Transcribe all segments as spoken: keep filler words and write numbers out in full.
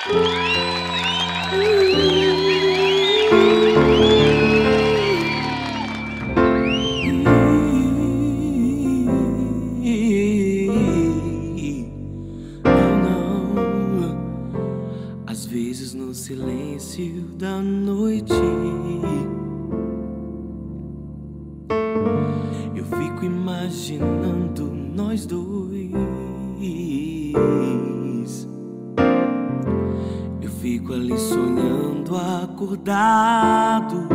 Às vezes no silêncio da noite eu fico imaginando nós dois. Eu fico ali sonhando acordado,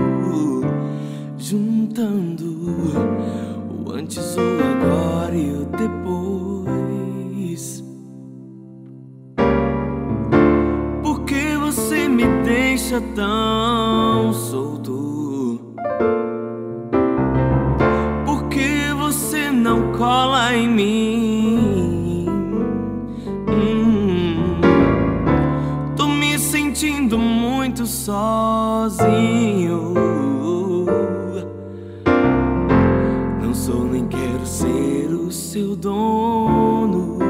juntando o antes, o agora e o depois. Por que você me deixa tão solto? Por que você não cola em mim? Hum, tô me sentindo muito sozinho. Não sou nem quero ser o seu dono.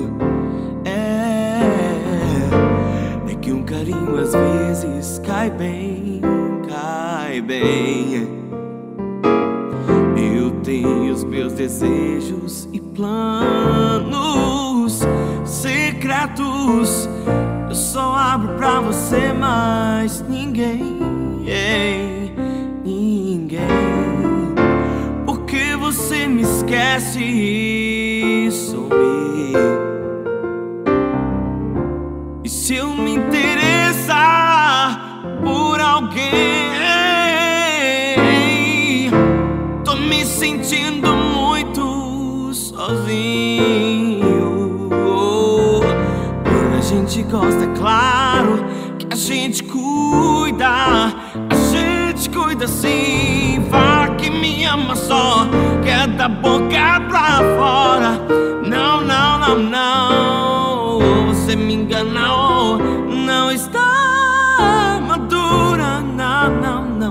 Que um carinho às vezes cai bem, cai bem. Eu tenho os meus desejos e planos secretos. Eu só abro pra você, mas ninguém, ninguém. Porque você me esquece e some. E se eu me interessar por alguém, tô me sentindo muito sozinho. Quando a gente gosta, é claro que a gente cuida. A gente cuida sim. Fala que me ama só, que é da boca pra fora. Não, não, não, não. Você me engana ou não está madura. Não, não, não,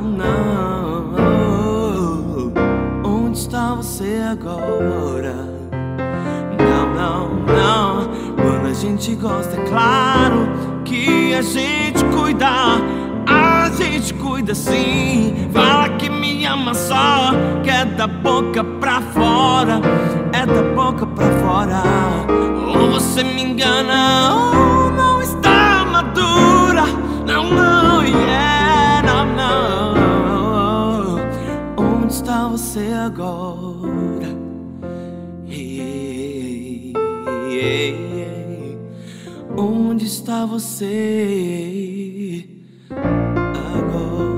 não. Onde está você agora? Não, não, não. Quando a gente gosta, é claro que a gente cuida. A gente cuida sim. Fala que me ama só, que é da boca pra fora. É da boca pra fora. Ou você me engana ou não está madura. Não, não, yeah, não, não. Onde está você agora? Hey, hey, hey. Onde está você agora?